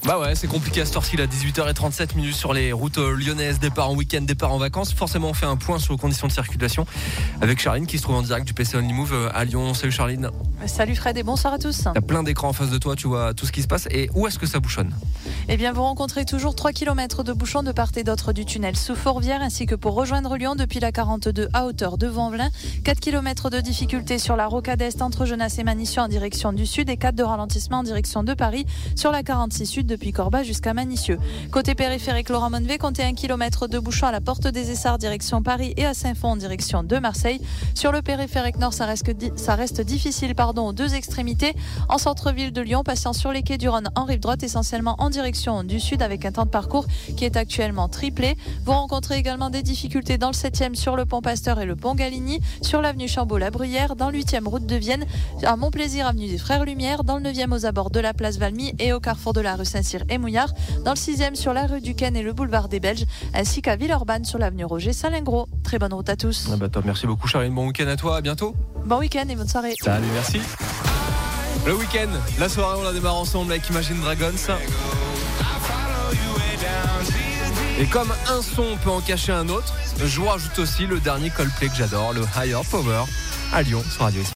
Bah ouais, c'est compliqué à cette heure-ci, là, 18h37 sur les routes lyonnaises, départ en week-end, départ en vacances. Forcément, on fait un point sur les conditions de circulation avec Charline qui se trouve en direct du PC Only Move à Lyon. Salut Charline. Salut Fred et bonsoir à tous. T'as plein d'écrans en face de toi, tu vois tout ce qui se passe. Et où est-ce que ça bouchonne ? Eh bien, vous rencontrez toujours 3 km de bouchons de part et d'autre du tunnel sous Fourvière, ainsi que pour rejoindre Lyon depuis la 42 à hauteur de Vanvelin. 4 km de difficulté sur la rocade est entre Genasse et Manicieux en direction du sud et 4 de ralentissement en direction de Paris sur la 46 sud depuis Corba jusqu'à Manicieux. Côté périphérique Laurent-Monvet, comptez 1 km de bouchons à la porte des Essarts direction Paris et à Saint-Fond en direction de Marseille. Sur le périphérique nord, ça reste difficile aux deux extrémités. En centre-ville de Lyon, passant sur les quais du Rhône en rive droite, essentiellement en direction du sud avec un temps de parcours qui est actuellement triplé. Vous rencontrez également des difficultés dans le 7e sur le pont Pasteur et le pont Galigny, sur l'avenue Chambaud-la-Bruyère, dans le 8e route de Vienne, à Montplaisir avenue des Frères Lumière, dans le 9e aux abords de la place Valmy et au carrefour de la rue Saint-Cyr et Mouillard, dans le 6e sur la rue du Ken et le boulevard des Belges, ainsi qu'à Villeurbanne sur l'avenue Roger Salingros. Très bonne route à tous. Top, merci beaucoup Charline, bon week-end à toi, à bientôt. Bon week-end et bonne soirée. Salut, merci. Le week-end, la soirée, on la démarre ensemble avec Imagine Dragons. Et comme un son peut en cacher un autre, je vous rajoute aussi le dernier Coldplay que j'adore, le Higher Power, à Lyon sur Radio.